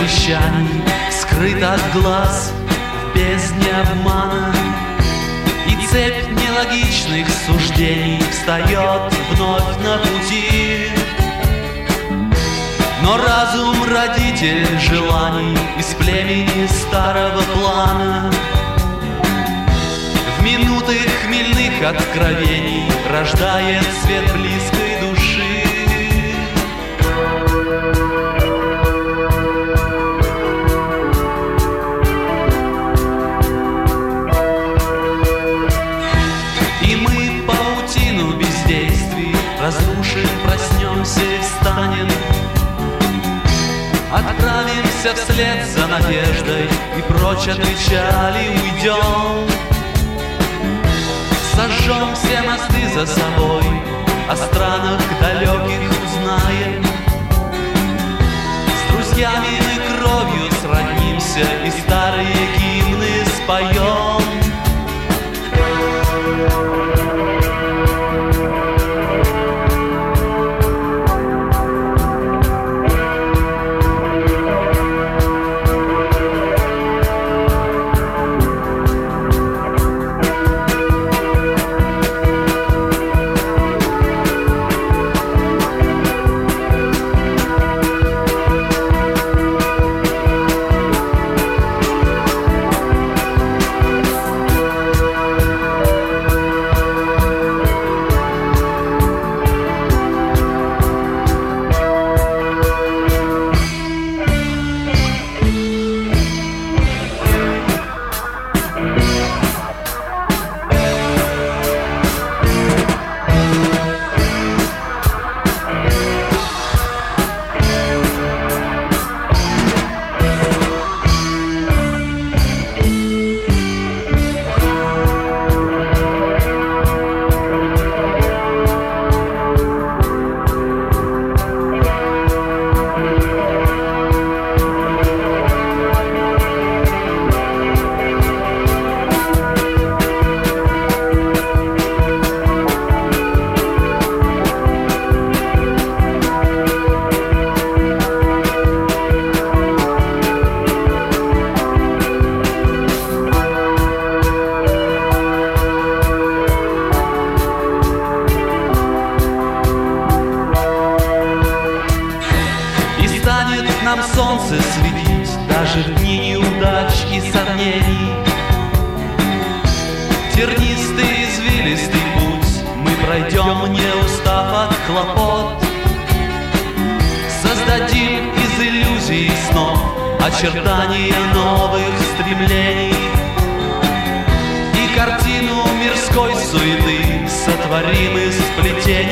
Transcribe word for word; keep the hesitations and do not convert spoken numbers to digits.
обещаний скрыт от глаз в бездне обмана, и цепь нелогичных суждений встает вновь на пути. Но разум — родитель желаний из племени старого плана. В минуты хмельных откровений рождает свет близкой души. И мы паутину бездействий разрушим, проснемся и встанем. Отправимся вслед за надеждой и прочь от печали уйдем. Сожжем все мосты за собой, о странах далеких узнаем. С друзьями мы кровью сроднимся и старые гимны споем. Нам солнце светить даже в дни неудач и сомнений. Тернистый, извилистый путь мы пройдем, не устав от хлопот. Создадим из иллюзий снов очертания новых стремлений, и картину мирской суеты сотворим из сплетений